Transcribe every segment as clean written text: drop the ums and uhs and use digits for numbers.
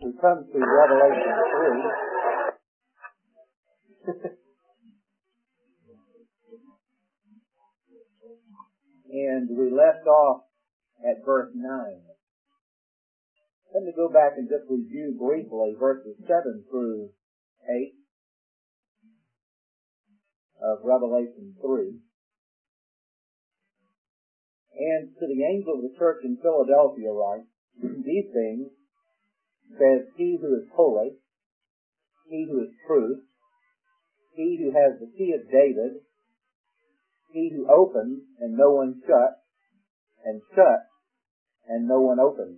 We come to Revelation 3. And we left off at verse 9. Let me go back and just review briefly verses 7 through 8 of Revelation 3. And to the angel of the church in Philadelphia write, these things says he who is holy, he who is truth, he who has the key of David, he who opens and no one shuts, and shuts and no one opens.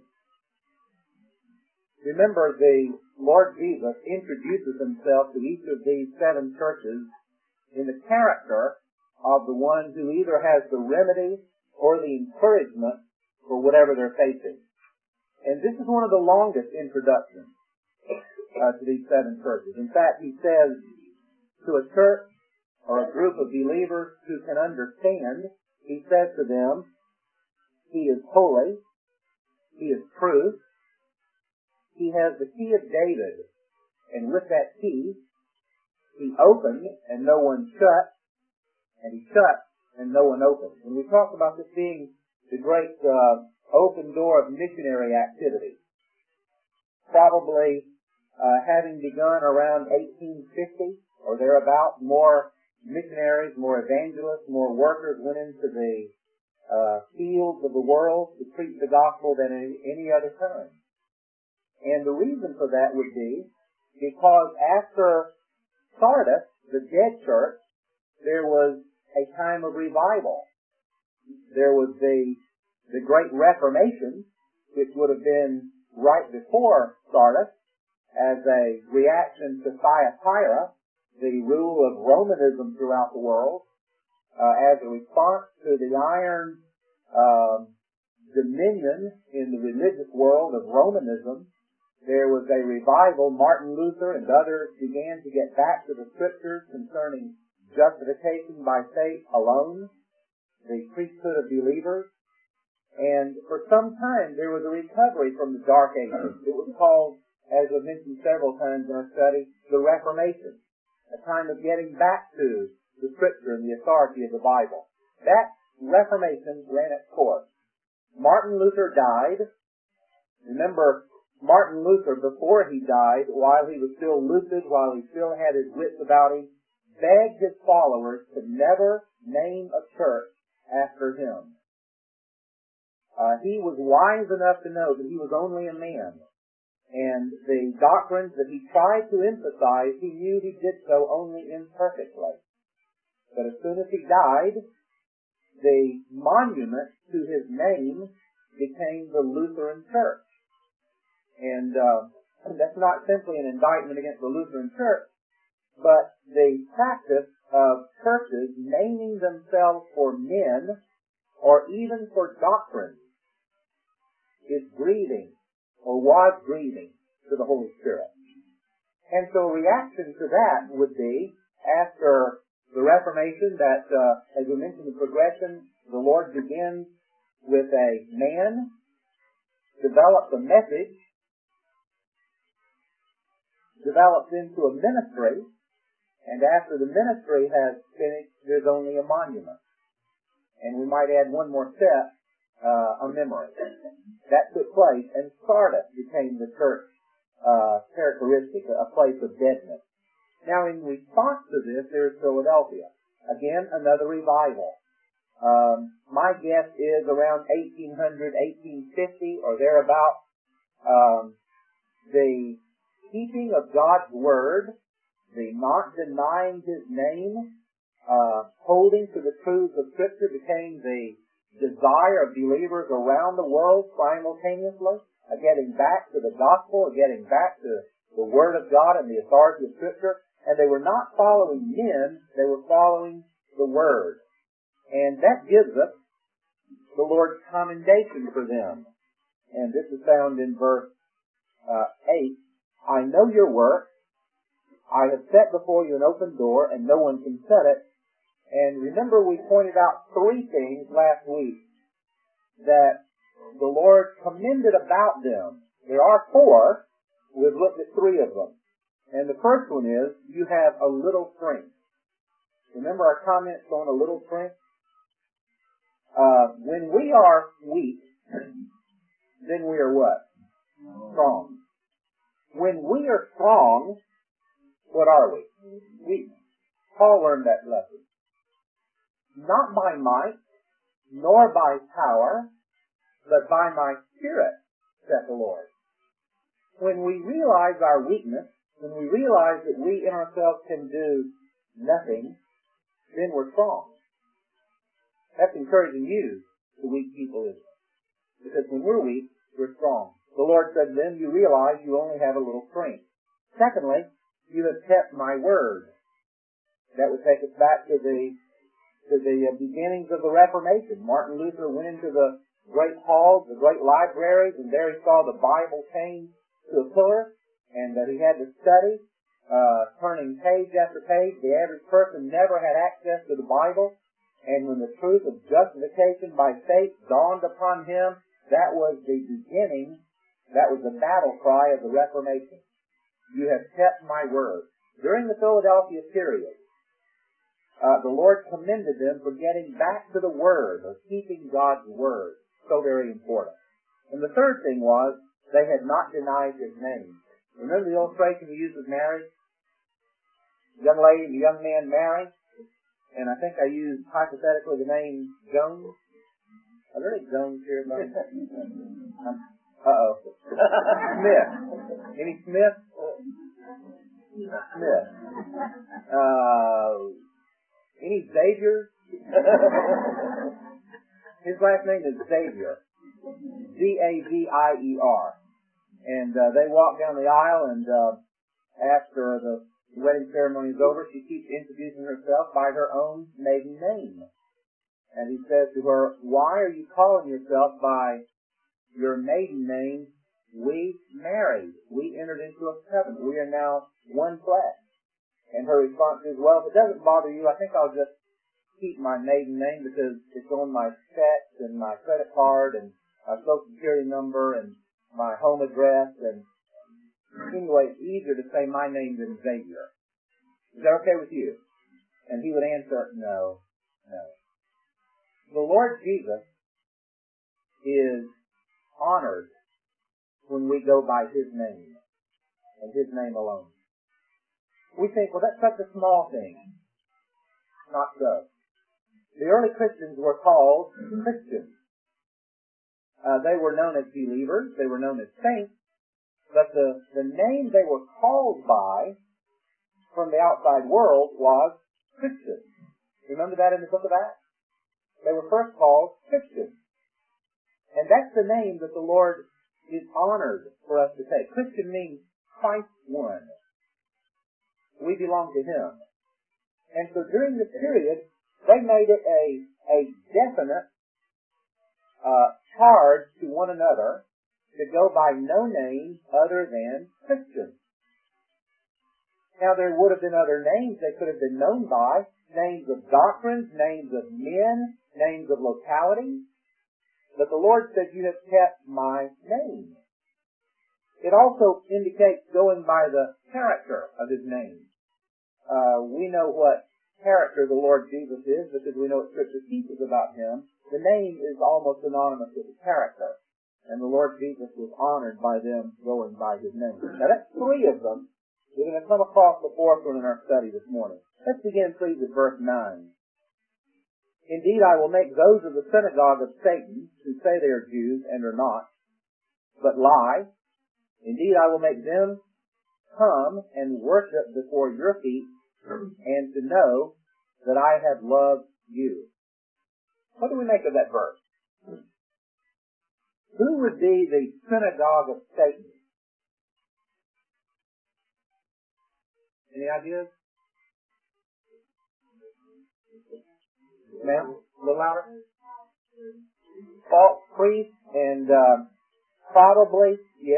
Remember, the Lord Jesus introduces himself to each of these 7 churches in the character of the one who either has the remedy or the encouragement for whatever they're facing. And this is one of the longest introductions to these 7 churches. In fact, he says to a church or a group of believers who can understand, he says to them, he is holy, he is truth, he has the key of David, and with that key, he opens and no one shuts, and he shuts and no one opens. And we talked about this being the great open door of missionary activity. Probably having begun around 1850 or thereabout, more missionaries, more evangelists, more workers went into the fields of the world to preach the gospel than at any other time. And the reason for that would be because after Sardis, the dead church, there was a time of revival. There was the Great Reformation, which would have been right before Sardis, as a reaction to Thyatira, the rule of Romanism throughout the world, as a response to the iron dominion in the religious world of Romanism. There was a revival. Martin Luther and others began to get back to the scriptures concerning justification by faith alone, the priesthood of believers. And for some time there was a recovery from the Dark Ages. It was called, as I've mentioned several times in our study, the Reformation, a time of getting back to the scripture and the authority of the Bible. That Reformation ran its course. Martin Luther died. Remember, Martin Luther, before he died, while he was still lucid, while he still had his wits about him, begged his followers to never name a church after him. He was wise enough to know that he was only a man, and the doctrines that he tried to emphasize, he knew he did so only imperfectly. But as soon as he died, the monument to his name became the Lutheran Church. And that's not simply an indictment against the Lutheran Church, but the practice of churches naming themselves for men or even for doctrine is grieving, or was grieving, to the Holy Spirit. And so a reaction to that would be, after the Reformation, that, as we mentioned, the progression, the Lord begins with a man, develops a message, develops into a ministry, and after the ministry has finished, there's only a monument. And we might add one more step, a memory. That took place, and Sardis became the church characteristic, a place of deadness. Now, in response to this, there's Philadelphia. Again, another revival. My guess is around 1800, 1850, or thereabout. The keeping of God's Word, the not denying His name, holding to the truths of Scripture became the desire of believers around the world simultaneously, getting back to the gospel, getting back to the Word of God and the authority of Scripture. And they were not following men, they were following the Word. And that gives us the Lord's commendation for them. And this is found in verse 8. I know your work. I have set before you an open door, and no one can shut it. And remember, we pointed out 3 things last week that the Lord commended about them. There are 4. We've looked at three of them. And the first one is, you have a little strength. Remember our comments on a little strength? When we are weak, then we are what? Strong. When we are strong, what are we? Weak. Paul learned that lesson. Not by might, nor by power, but by my Spirit, saith the Lord. When we realize our weakness, when we realize that we in ourselves can do nothing, then we're strong. That's encouraging you, the weak people, isn't it? Because when we're weak, we're strong. The Lord said, then you realize you only have a little strength. Secondly, you have kept my word. That would take us back to the beginnings of the Reformation. Martin Luther went into the great halls, the great libraries, and there he saw the Bible chained to a pillar, and that he had to study, turning page after page. The average person never had access to the Bible, and when the truth of justification by faith dawned upon him, that was the beginning, that was the battle cry of the Reformation. You have kept my word. During the Philadelphia period, the Lord commended them for getting back to the Word, or keeping God's Word. So very important. And the third thing was, they had not denied His name. Remember the illustration we used with marriage? The young lady and the young man married, and I think I used hypothetically the name Jones. Are there any Jones here? Uh-oh. Smith. Any Smith? Smith. Any Xavier? His last name is Xavier. Xavier. And they walk down the aisle, and after the wedding ceremony is over, she keeps introducing herself by her own maiden name. And he says to her, why are you calling yourself by your maiden name? We married. We entered into a covenant. We are now one flesh. And her response is, well, if it doesn't bother you, I think I'll just keep my maiden name because it's on my checks and my credit card and my social security number and my home address. And anyway, it's easier to say my name than Xavier. Is that okay with you? And he would answer, no. The Lord Jesus is honored when we go by His name and His name alone. We think, well, that's such a small thing. Not so. The early Christians were called Christians. They were known as believers. They were known as saints. But the name they were called by from the outside world was Christian. Remember that in the book of Acts? They were first called Christians. And that's the name that the Lord is honored for us to take. Christian means Christ one. We belong to Him. And so during this period, they made it a definite charge to one another to go by no name other than Christian. Now, there would have been other names they could have been known by, names of doctrines, names of men, names of localities. But the Lord said, you have kept my name. It also indicates going by the character of His name. We know what character the Lord Jesus is because we know what Scripture teaches about Him. The name is almost synonymous with the character. And the Lord Jesus was honored by them going by His name. Now that's three of them. We're going to come across the fourth one in our study this morning. Let's begin, please, at verse 9. Indeed, I will make those of the synagogue of Satan who say they are Jews and are not, but lie. Indeed, I will make them come and worship before your feet and to know that I have loved you. What do we make of that verse? Who would be the synagogue of Satan? Any ideas? Ma'am? A little louder? False priests and probably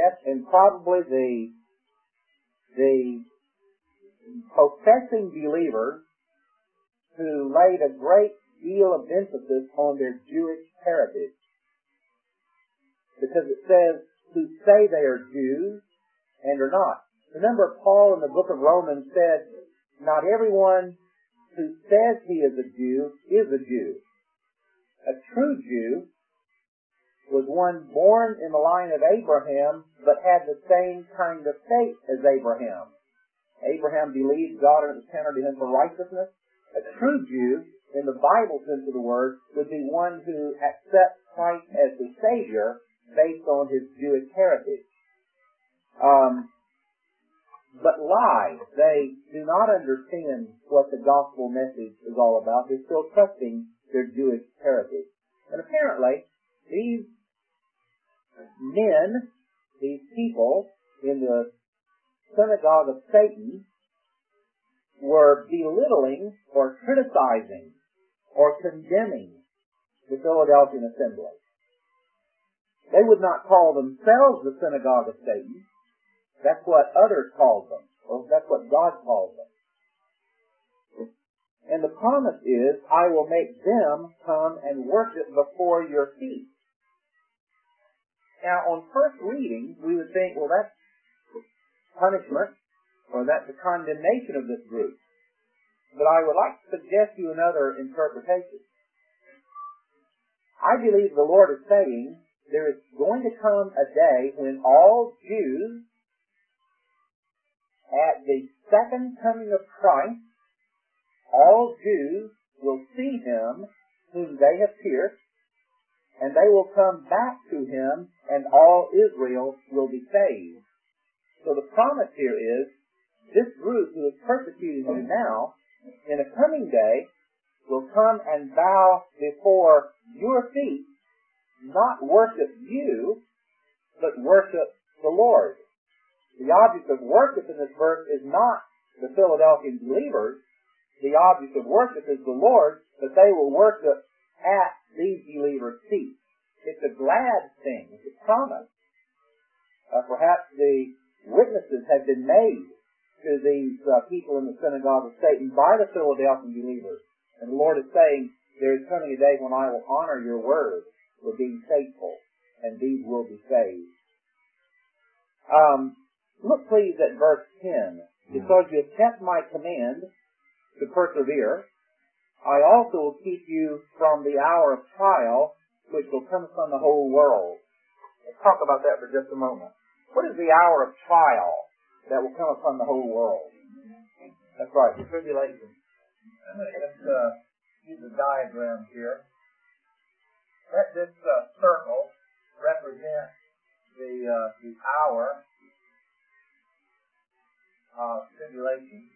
the professing believers who laid a great deal of emphasis on their Jewish heritage. Because it says, who say they are Jews and are not. Remember, Paul in the book of Romans said, not everyone who says he is a Jew is a Jew. A true Jew was one born in the line of Abraham, but had the same kind of faith as Abraham. Abraham believed God, and it was counted to him for righteousness. A true Jew, in the Bible sense of the word, would be one who accepts Christ as the Savior based on his Jewish heritage. But lie. They do not understand what the gospel message is all about. They're still trusting their Jewish heritage. And apparently, these men, these people in the synagogue of Satan, were belittling or criticizing or condemning the Philadelphian assembly. They would not call themselves the synagogue of Satan. That's what others called them, or that's what God called them. And the promise is, I will make them come and worship before your feet. Now, on first reading, we would think, well, that's punishment, or that's the condemnation of this group. But I would like to suggest to you another interpretation. I believe the Lord is saying there is going to come a day when all Jews, at the second coming of Christ, all Jews will see him whom they have pierced, and they will come back to him, and all Israel will be saved. So the promise here is, this group who is persecuting you now, in a coming day, will come and bow before your feet, not worship you, but worship the Lord. The object of worship in this verse is not the Philadelphian believers. The object of worship is the Lord, but they will worship at these believers' feet. It's a glad thing. It's a promise. Perhaps the witnesses have been made to these people in the synagogue of Satan by the Philadelphian believers. And the Lord is saying, there is coming a day when I will honor your word for being faithful, and these will be saved. Look please at verse 10. Because you have kept my command to persevere, I also will keep you from the hour of trial which will come upon the whole world. Let's talk about that for just a moment. What is the hour of trial that will come upon the whole world? That's right, the tribulation. Let's use a diagram here. Let this circle represent the hour of tribulation.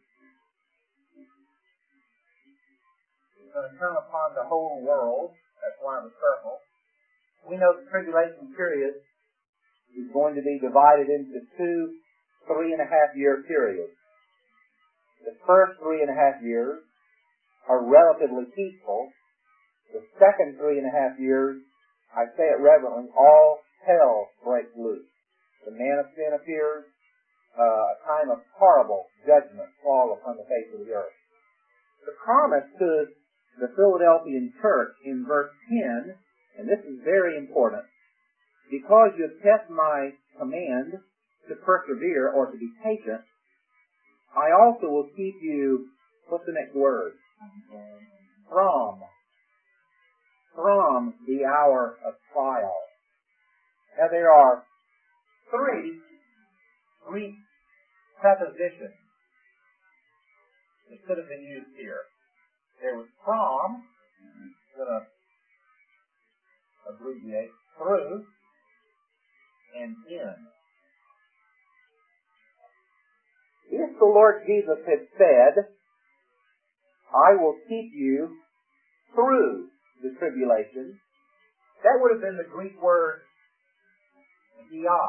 It's going to come upon the whole world. That's why the circle. We know the tribulation period is going to be divided into 2 3.5-year periods. The first 3.5 years are relatively peaceful. The second 3.5 years, I say it reverently, all hell breaks loose. The man of sin appears, a time of horrible judgment fall upon the face of the earth. The promise to the Philadelphian church in verse 10, and this is very important, because you have kept my command to persevere or to be patient, I also will keep you, what's the next word? From the hour of trial. Now there are 3 Greek prepositions that could have been used here. There was from, I'm going to abbreviate, through, and in. If the Lord Jesus had said, I will keep you through the tribulation, that would have been the Greek word dia.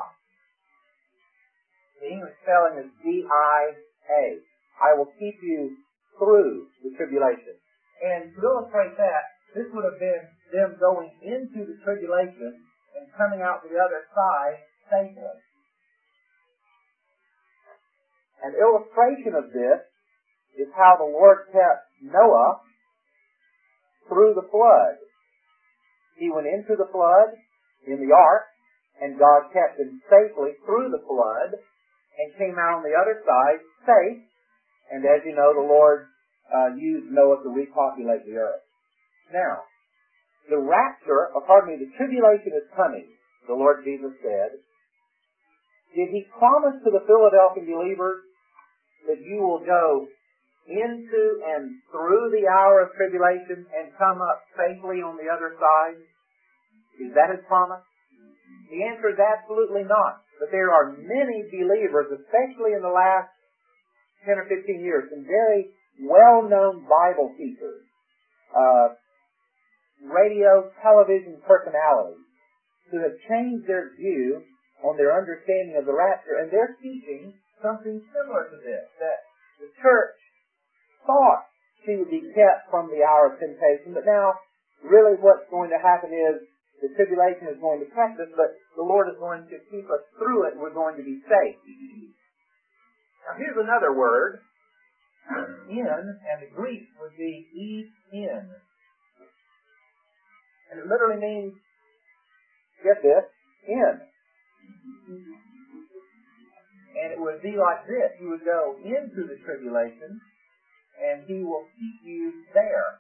The English spelling is D-I-A. I will keep you through the tribulation. And to illustrate that, this would have been them going into the tribulation and coming out the other side safely. An illustration of this is how the Lord kept Noah through the flood. He went into the flood in the ark, and God kept him safely through the flood, and came out on the other side safe. And as you know, the Lord used Noah to repopulate the earth. Now, the rapture, the tribulation is coming, the Lord Jesus said. Did He promise to the Philadelphia believers that you will go into and through the hour of tribulation and come up safely on the other side? Is that His promise? The answer is absolutely not. But there are many believers, especially in the last 10 or 15 years, some very well-known Bible teachers, radio, television personalities, who have changed their view on their understanding of the rapture, and they're teaching something similar to this, that the church thought she would be kept from the hour of temptation, but now really what's going to happen is the tribulation is going to catch us, but the Lord is going to keep us through it. We're going to be safe. Now here's another word, in, and the Greek would be in. And it literally means, get this, in. And it would be like this. You would go into the tribulation, and He will keep you there.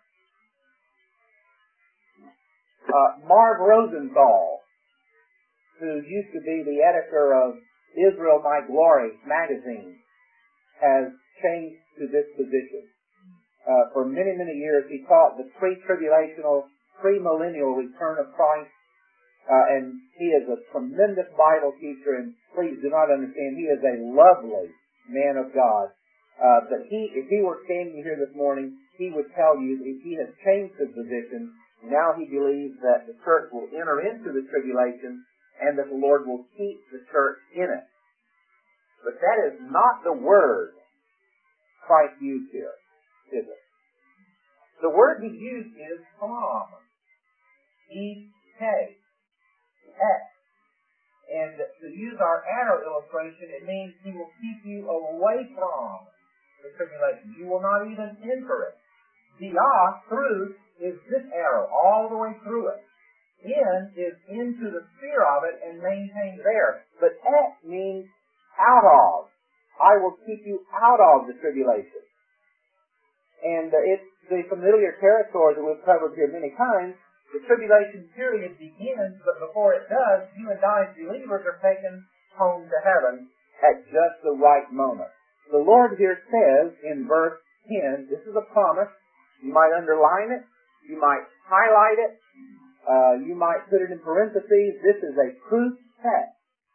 Marv Rosenthal, who used to be the editor of Israel My Glory magazine, has changed to this position. For many, many years, he taught the pre-tribulational, pre-millennial return of Christ. And he is a tremendous Bible teacher, and please do not understand, he is a lovely man of God. But if he were standing here this morning, he would tell you that he has changed his position. Now he believes that the church will enter into the tribulation and that the Lord will keep the church in it. But that is not the word Christ used here, is it? The word He used is from. E-K. X. And to use our arrow illustration, it means He will keep you away from the tribulation. You will not even enter it. Dia, through, is this arrow, all the way through it. In is into the sphere of it and maintained there. But X means out of. I will keep you out of the tribulation. And it's the familiar territory that we've covered here many times. The tribulation period begins, but before it does, you and I as believers are taken home to heaven at just the right moment. The Lord here says in verse 10, this is a promise. You might underline it. You might highlight it. You might put it in parentheses. This is a proof text.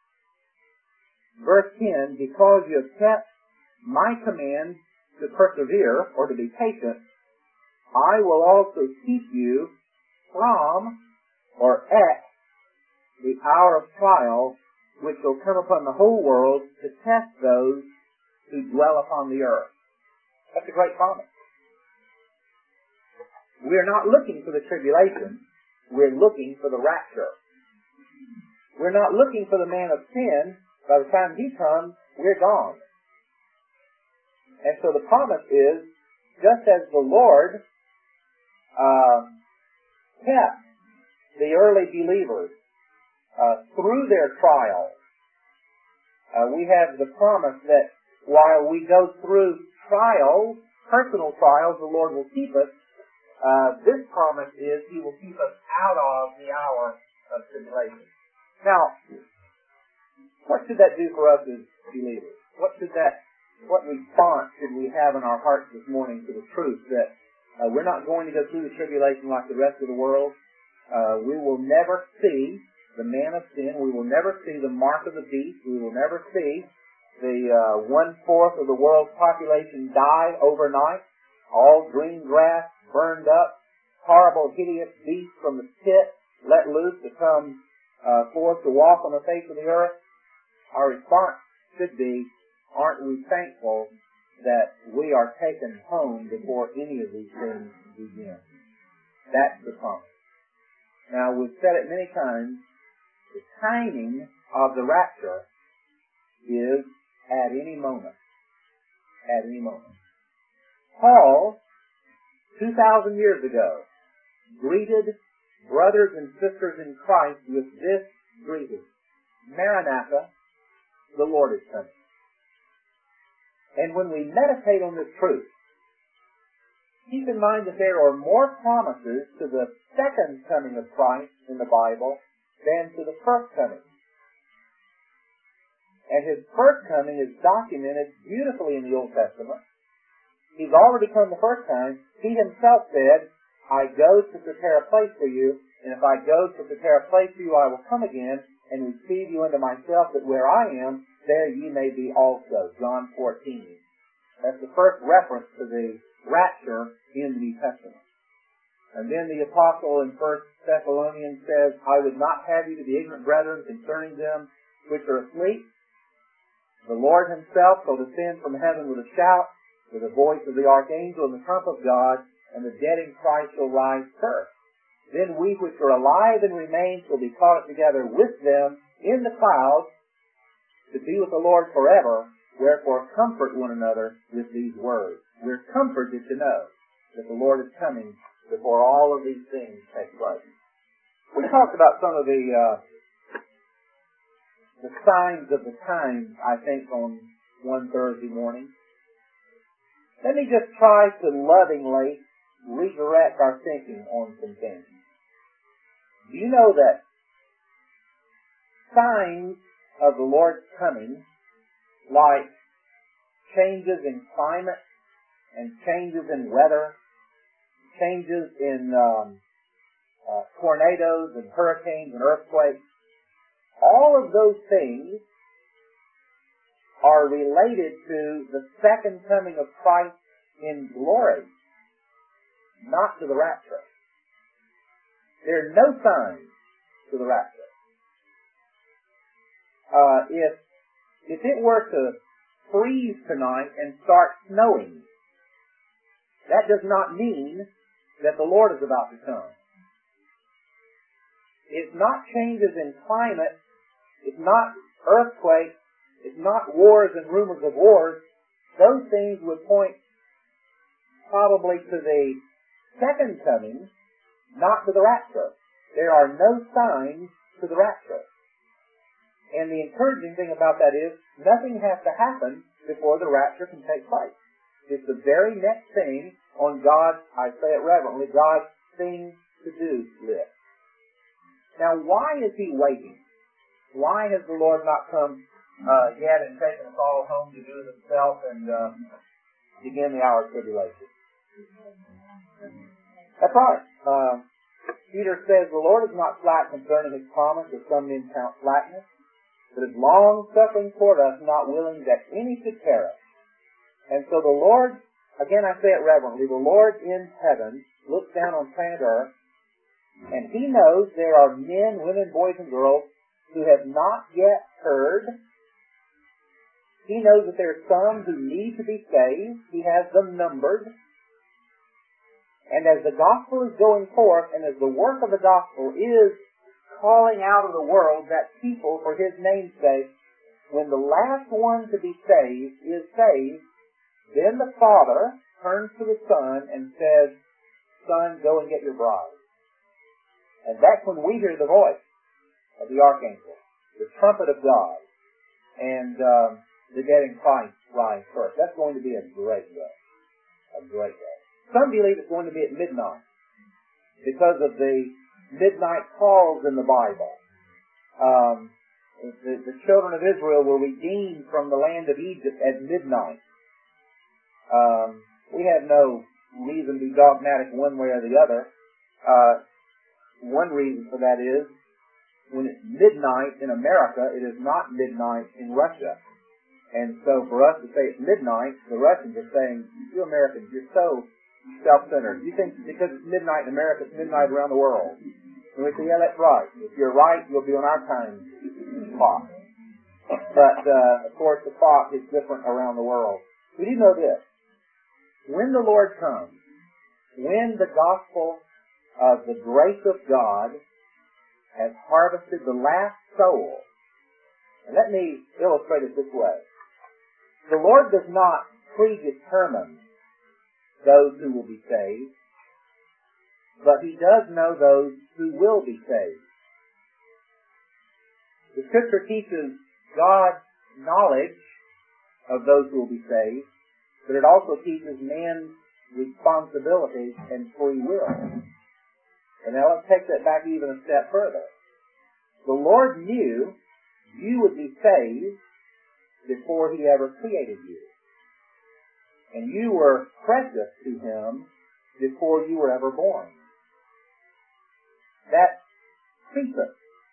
Verse 10, because you have kept my command to persevere, or to be patient, I will also keep you from, or at, the hour of trial which will come upon the whole world to test those who dwell upon the earth. That's a great promise. We're not looking for the tribulation. We're looking for the rapture. We're not looking for the man of sin. By the time he comes, we're gone. And so the promise is, just as the Lord kept the early believers through their trials, we have the promise that while we go through trials, personal trials, the Lord will keep us. This promise is He will keep us out of the hour of tribulation. Now, what should that do for us as believers? What response should we have in our hearts this morning to the truth that we're not going to go through the tribulation like the rest of the world? We will never see the man of sin. We will never see the mark of the beast. We will never see the 1/4 of the world's population die overnight. All green grass burned up. Horrible, hideous beasts from the pit let loose to come forth to walk on the face of the earth. Our response should be, aren't we thankful that we are taken home before any of these things begin? That's the promise. Now, we've said it many times, the timing of the rapture is at any moment. At any moment. Paul, 2,000 years ago, greeted brothers and sisters in Christ with this greeting: Maranatha, the Lord is coming. And when we meditate on this truth, keep in mind that there are more promises to the second coming of Christ in the Bible than to the first coming. And His first coming is documented beautifully in the Old Testament. He's already come the first time. He Himself said, I go to prepare a place for you, and if I go to prepare a place for you, I will come again and receive you unto myself, that where I am, there ye may be also. John 14. That's the first reference to the rapture in the New Testament. And then the apostle in 1 Thessalonians says, I would not have you to be ignorant, brethren, concerning them which are asleep. The Lord Himself shall descend from heaven with a shout, with the voice of the archangel and the trump of God, and the dead in Christ shall rise first. Then we which are alive and remain shall be caught up together with them in the clouds to be with the Lord forever. Wherefore comfort one another with these words. We're comforted to know that the Lord is coming before all of these things take place. We talked about some of the signs of the times, I think, on one Thursday morning. Let me just try to lovingly redirect our thinking on some things. Do you know that signs of the Lord's coming, like changes in climate and changes in weather, changes in tornadoes and hurricanes and earthquakes, all of those things are related to the second coming of Christ in glory, not to the rapture. There are no signs to the rapture. If it were to freeze tonight and start snowing, that does not mean that the Lord is about to come. It's not changes in climate. It's not earthquakes. It's not wars and rumors of wars. Those things would point probably to the second coming, not to the rapture. There are no signs to the rapture. And the encouraging thing about that is nothing has to happen before the rapture can take place. It's the very next thing on God's, I say it reverently, God's thing to do list. Now, why is He waiting? Why has the Lord not come yet and taken us all home to do it Himself and begin the hour of tribulation? That's right. Peter says, the Lord is not slack concerning His promise, as some men count slackness, but is long-suffering toward us, not willing that any should perish. And so the Lord, again I say it reverently, the Lord in heaven looks down on planet Earth, and He knows there are men, women, boys, and girls who have not yet heard. He knows that there are some who need to be saved. He has them numbered. And as the gospel is going forth, and as the work of the gospel is calling out of the world that people for His name's sake, when the last one to be saved is saved, then the Father turns to the Son and says, Son, go and get your bride. And that's when we hear the voice of the archangel, the trumpet of God, and the dead in Christ rise first. That's going to be a great day. A great day. Some believe it's going to be at midnight because of the midnight calls in the Bible. The children of Israel were redeemed from the land of Egypt at midnight. We have no reason to be dogmatic one way or the other. One reason for that is when it's midnight in America, it is not midnight in Russia. And so for us to say it's midnight, the Russians are saying, you Americans, you're so self-centered. You think because it's midnight in America, it's midnight around the world. And we say, yeah, that's right. If you're right, you'll be on our time clock. But, of course, the clock is different around the world. We do know this. When the Lord comes, when the gospel of the grace of God has harvested the last soul, and let me illustrate it this way. The Lord does not predetermine those who will be saved, but He does know those who will be saved. The Scripture teaches God's knowledge of those who will be saved, but it also teaches man's responsibility and free will. And now let's take that back even a step further. The Lord knew you would be saved before He ever created you. And you were precious to Him before you were ever born. That's prescience.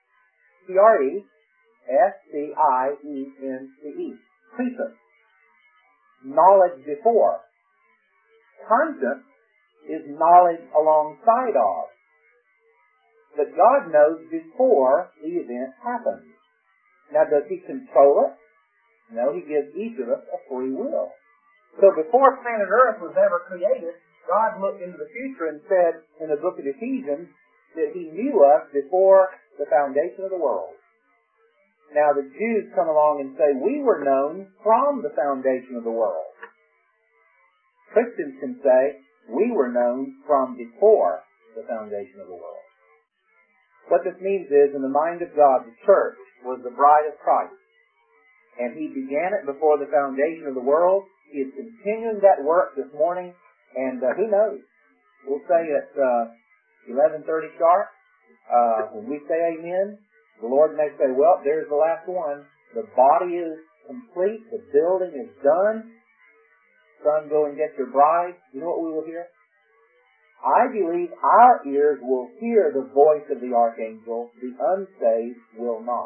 Prescience. Prescience. Knowledge before. Conscience is knowledge alongside of. But God knows before the event happens. Now, does He control it? No, He gives each of us a free will. So before planet Earth was ever created, God looked into the future and said in the book of Ephesians that He knew us before the foundation of the world. Now the Jews come along and say, we were known from the foundation of the world. Christians can say, we were known from before the foundation of the world. What this means is, in the mind of God, the church was the bride of Christ. And He began it before the foundation of the world. He is continuing that work this morning. And who knows? We'll say at 11:30 sharp, when we say amen, the Lord may say, well, there's the last one. The body is complete. The building is done. Son, go and get your bride. You know what we will hear? I believe our ears will hear the voice of the archangel. The unsaved will not.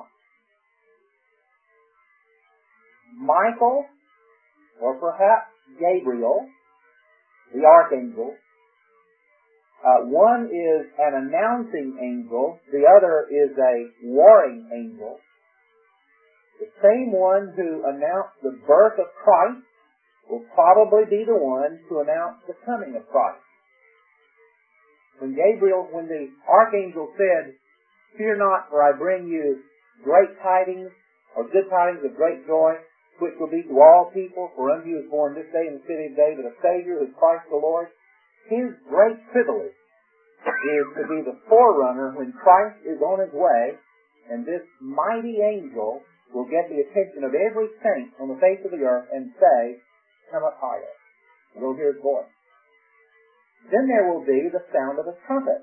Michael, or perhaps Gabriel, the archangel, one is an announcing angel, the other is a warring angel. The same one who announced the birth of Christ will probably be the one to announce the coming of Christ. When the archangel said, fear not, for I bring you great tidings, or good tidings of great joy, which will be to all people, for unto you is born this day in the city of David a Savior, who is Christ the Lord. His great privilege is to be the forerunner when Christ is on His way, and this mighty angel will get the attention of every saint on the face of the earth and say, come up higher. We'll hear His voice. Then there will be the sound of a trumpet.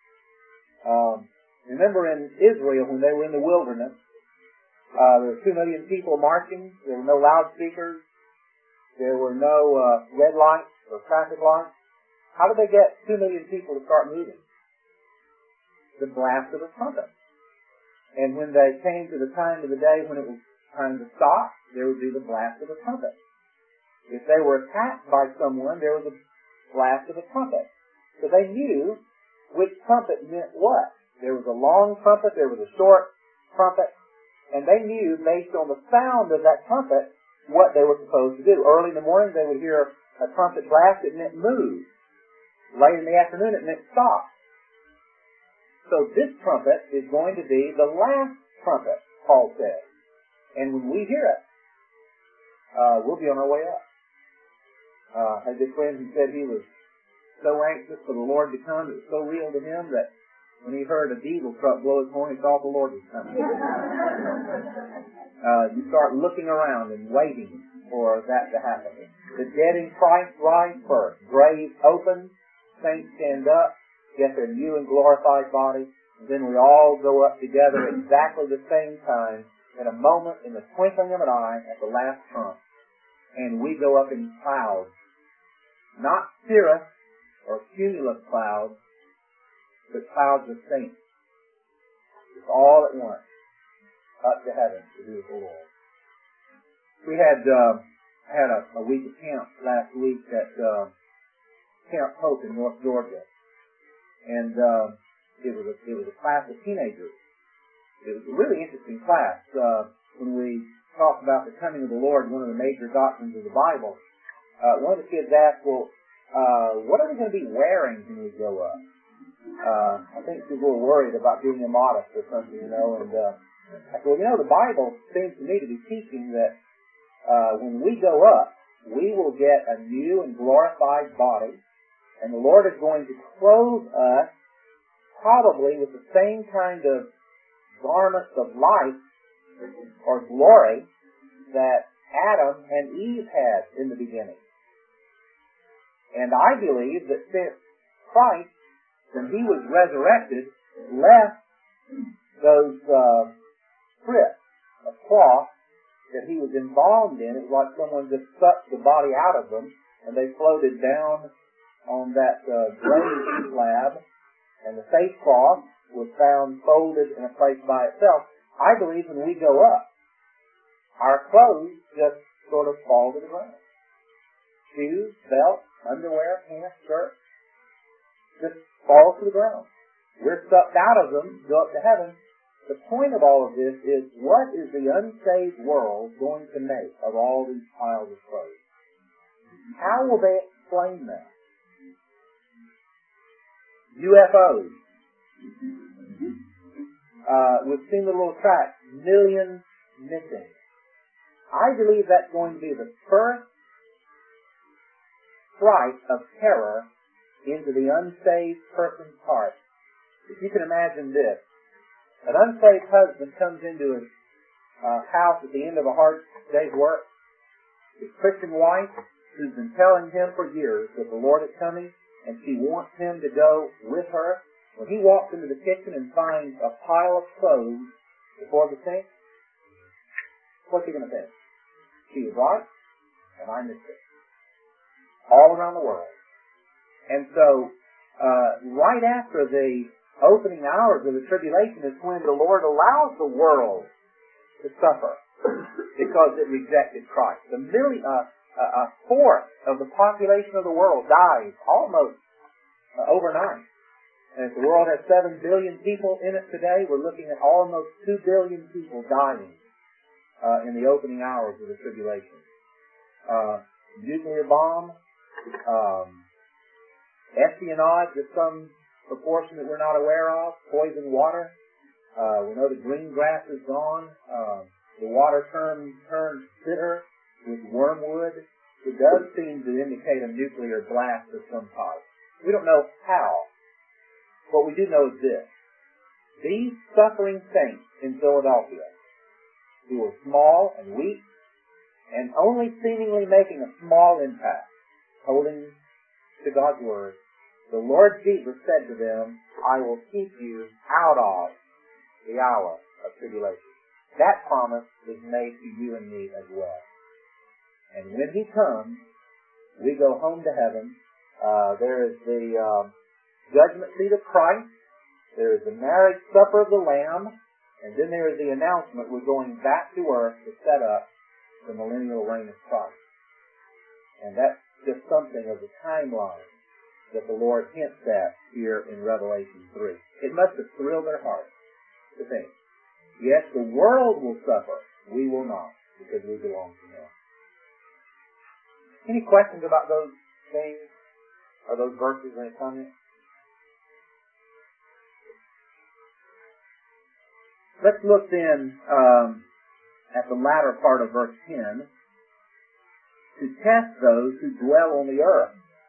Remember in Israel when they were in the wilderness, there were 2 million people marching. There were no loudspeakers. There were no red lights or traffic lights. How did they get 2 million people to start moving? The blast of a trumpet. And when they came to the time of the day when it was time to stop, there would be the blast of a trumpet. If they were attacked by someone, there was a blast of a trumpet. So they knew which trumpet meant what. There was a long trumpet, there was a short trumpet, and they knew based on the sound of that trumpet what they were supposed to do. Early in the morning they would hear a trumpet blast, it meant move. Late in the afternoon it meant stop. So this trumpet is going to be the last trumpet, Paul says. And when we hear it, we'll be on our way up. I had a friend who said he was so anxious for the Lord to come, it was so real to him that when he heard a diesel truck blow his horn, he thought the Lord was coming. You start looking around and waiting for that to happen. The dead in Christ rise first. Graves open, saints stand up, get their new and glorified bodies, and then we all go up together at exactly the same time, in a moment, in the twinkling of an eye, at the last trump. And we go up in clouds. Not cirrus or cumulus clouds, but clouds of saints. It's all at once, up to heaven to be with the Lord. We had a week of camp last week at Camp Hope in North Georgia, and it was a class of teenagers. It was a really interesting class. When we talked about the coming of the Lord, one of the major doctrines of the Bible, one of the kids asked, well, what are we going to be wearing when we grow up? I think she's a little worried about being immodest or something, and I said, well, the Bible seems to me to be teaching that when we go up, we will get a new and glorified body, and the Lord is going to clothe us probably with the same kind of garments of light or glory that Adam and Eve had in the beginning. And I believe that Christ, when he was resurrected, left those strips of cloth that he was embalmed in. It was like someone just sucked the body out of them, and they floated down on that grave slab, and the face cloth was found folded in a place by itself. I believe when we go up, our clothes just sort of fall to the ground. Shoes, belt, underwear, pants, shirt, just fall to the ground. We're sucked out of them, go up to heaven. The point of all of this is, what is the unsaved world going to make of all these piles of clothes? How will they explain that? UFOs. We've seen the little track, millions missing. I believe that's going to be the first strike of terror into the unsaved person's heart. If you can imagine this, an unsaved husband comes into his house at the end of a hard day's work. His Christian wife, who's been telling him for years that the Lord is coming, and she wants him to go with her. When he walks into the kitchen and finds a pile of clothes before the sink, what's he going to think? She was right, and I missed it. All around the world. And so, right after the opening hours of the tribulation is when the Lord allows the world to suffer because it rejected Christ. A fourth of the population of the world dies almost overnight. And if the world has 7 billion people in it today, we're looking at almost 2 billion people dying in the opening hours of the tribulation. Nuclear bomb, espionage of some proportion that we're not aware of, poison water. We know the green grass is gone. The water turns bitter with wormwood. It does seem to indicate a nuclear blast of some type. We don't know how. What we do know is this. These suffering saints in Philadelphia, who were small and weak, and only seemingly making a small impact, holding to God's Word, the Lord Jesus said to them, I will keep you out of the hour of tribulation. That promise is made to you and me as well. And when He comes, we go home to heaven. There is the judgment seat of Christ. There is the marriage supper of the Lamb. And then there is the announcement we're going back to earth to set up the millennial reign of Christ. And that's just something of the timeline that the Lord hints at here in Revelation 3. It must have thrilled their hearts to think, yes, the world will suffer. We will not, because we belong to Him. Any questions about those things? Or those verses or any comments? Let's look then at the latter part of verse 10, to test those who dwell on the earth.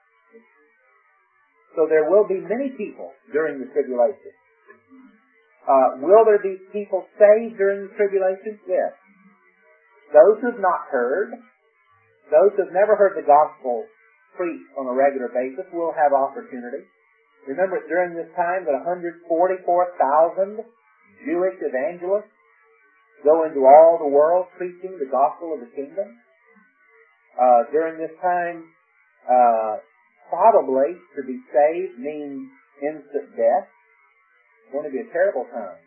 So there will be many people during the tribulation. Will there be people saved during the tribulation? Yes. Those who have not heard, those who have never heard the gospel preached on a regular basis will have opportunity. Remember, during this time that 144,000 Jewish evangelists go into all the world preaching the gospel of the kingdom. During this time, probably to be saved means instant death. It's going to be a terrible time.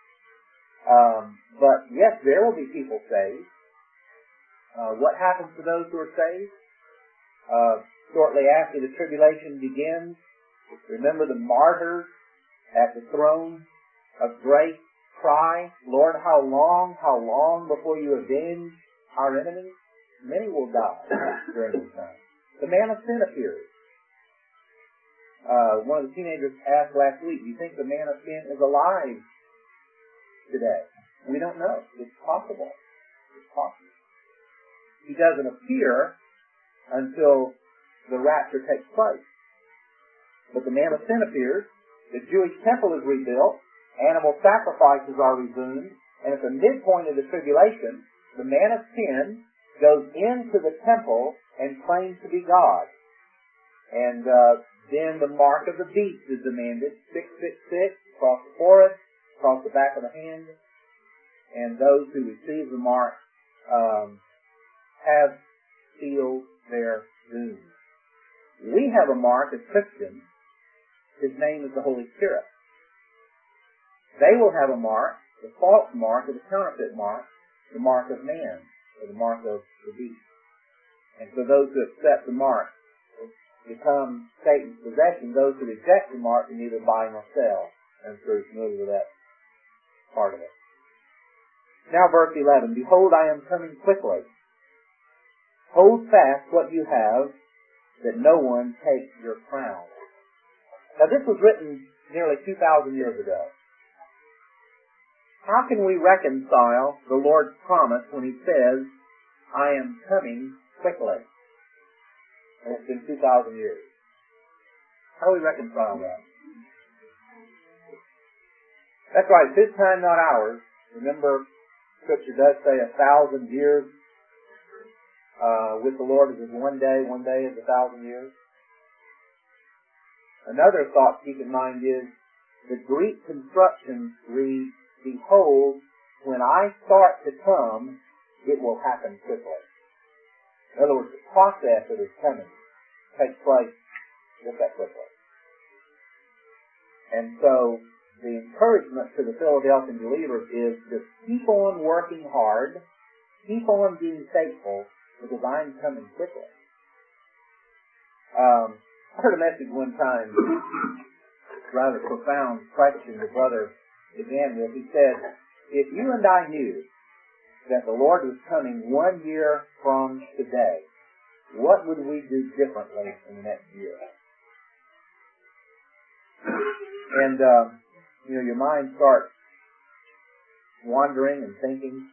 But yes, there will be people saved. What happens to those who are saved? Shortly after the tribulation begins, remember the martyrs at the throne of grace cry, Lord, how long before you avenge our enemies? Many will die during this time. The man of sin appears. One of the teenagers asked last week, do you think the man of sin is alive today? We don't know. It's possible. It's possible. He doesn't appear until the rapture takes place. But the man of sin appears. The Jewish temple is rebuilt. Animal sacrifices are resumed. And at the midpoint of the tribulation, the man of sin goes into the temple and claims to be God. And then the mark of the beast is demanded, 666, across the forehead, across the back of the hand. And those who receive the mark have sealed their doom. We have a mark as Christians. His name is the Holy Spirit. They will have a mark, the false mark, or the counterfeit mark, the mark of man, or the mark of the beast. And so those who accept the mark become Satan's possession. Those who reject the mark can neither buy nor sell. I'm sure you're familiar with that part of it. Now verse 11, Behold, I am coming quickly. Hold fast what you have, that no one take your crown. Now this was written nearly 2,000 years ago. How can we reconcile the Lord's promise when He says, I am coming quickly? And it's been 2,000 years. How do we reconcile that? That's right, it's His time, not ours. Remember, Scripture does say 1,000 years with the Lord is one day is 1,000 years. Another thought to keep in mind is the Greek construction reads, Behold, when I start to come, it will happen quickly. In other words, the process that is coming takes place just that quickly. And so, the encouragement to the Philadelphian believers is to keep on working hard, keep on being faithful, because I'm coming quickly. I heard a message one time, rather profound question the brother began with. He said, if you and I knew that the Lord was coming 1 year from today, what would we do differently in the next year? And, your mind starts wandering and thinking,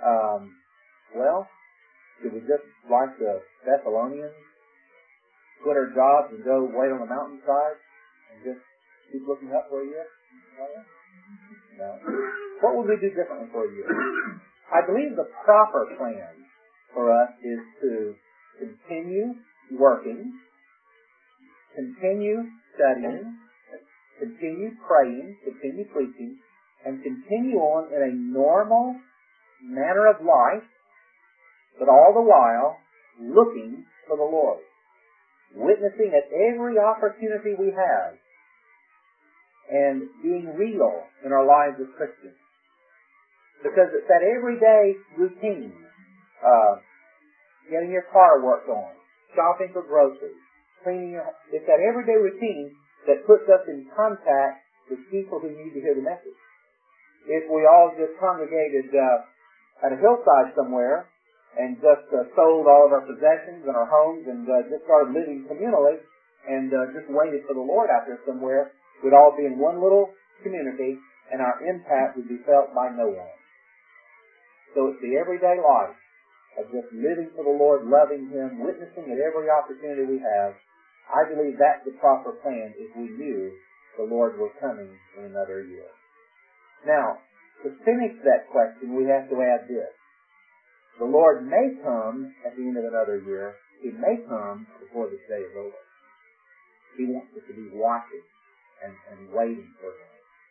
should we just, like the Thessalonians, quit our jobs and go wait on the mountainside and just keep looking up for a year? No. What would we do differently for a year? I believe the proper plan for us is to continue working, continue studying, continue praying, continue preaching, and continue on in a normal manner of life, but all the while looking for the Lord, witnessing at every opportunity we have, and being real in our lives as Christians. Because it's that everyday routine, getting your car worked on, shopping for groceries, cleaning your house. It's that everyday routine that puts us in contact with people who need to hear the message. If we all just congregated at a hillside somewhere and just sold all of our possessions and our homes and just started living communally and just waited for the Lord out there somewhere, we'd all be in one little community and our impact would be felt by no one. So it's the everyday life of just living for the Lord, loving Him, witnessing at every opportunity we have. I believe that's the proper plan if we knew the Lord were coming in another year. Now, to finish that question, we have to add this. The Lord may come at the end of another year. He may come before this day is over. He wants us to be watching and waiting for Him.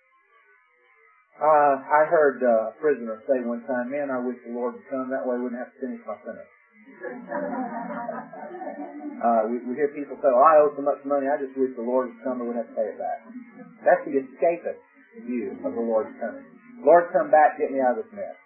I heard a prisoner say one time, man, I wish the Lord would come. That way I wouldn't have to finish my sentence. We hear people say, I owe so much money, I just wish the Lord would come and wouldn't have to pay it back. That's the escapist view of the Lord's coming. Lord, come back, get me out of this mess.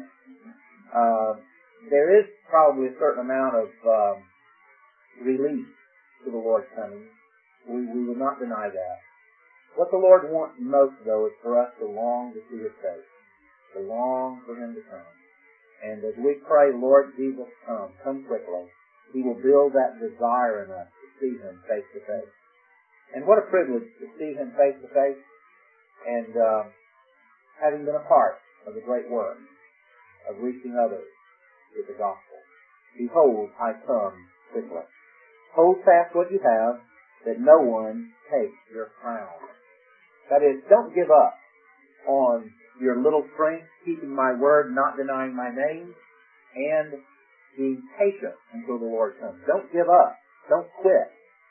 There is probably a certain amount of relief to the Lord's coming. We will not deny that. What the Lord wants most, though, is for us to long to see His face, to long for Him to come. And as we pray, Lord Jesus, come quickly, He will build that desire in us to see Him face to face. And what a privilege to see Him face to face, and having been a part of the great work of reaching others with the gospel. Behold, I come quickly. Hold fast what you have, that no one takes your crown. That is, don't give up on your little strength, keeping my word, not denying my name, and being patient until the Lord comes. Don't give up. Don't quit.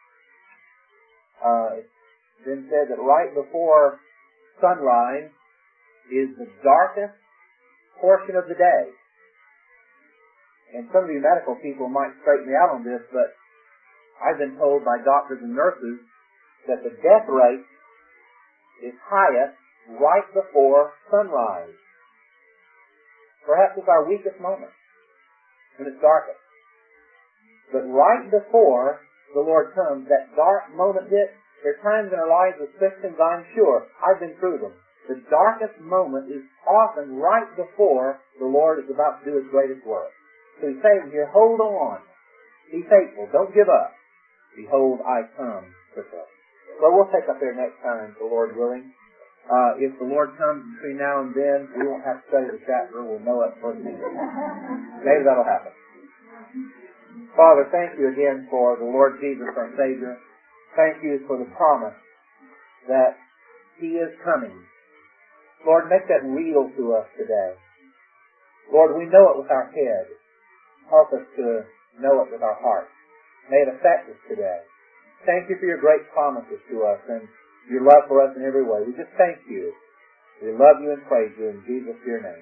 It's been said that right before sunrise is the darkest portion of the day. And some of you medical people might straighten me out on this, but I've been told by doctors and nurses that the death rate is highest right before sunrise. Perhaps it's our weakest moment, when it's darkest. But right before the Lord comes, that dark moment hits. There are times in our lives as Christians, I'm sure, I've been through them. The darkest moment is often right before the Lord is about to do His greatest work. So He's saying here, hold on. Be faithful. Don't give up. Behold, I come quickly. Well, we'll take up there next time, the Lord willing. If the Lord comes between now and then, we won't have to study the chapter. We'll know it for the future. Maybe that'll happen. Father, thank you again for the Lord Jesus, our Savior. Thank you for the promise that He is coming. Lord, make that real to us today. Lord, we know it with our head. Help us to know it with our heart. May it affect us today. Thank you for your great promises to us and your love for us in every way. We just thank you. We love you and praise you in Jesus' your name.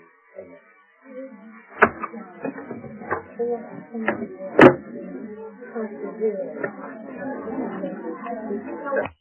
Amen.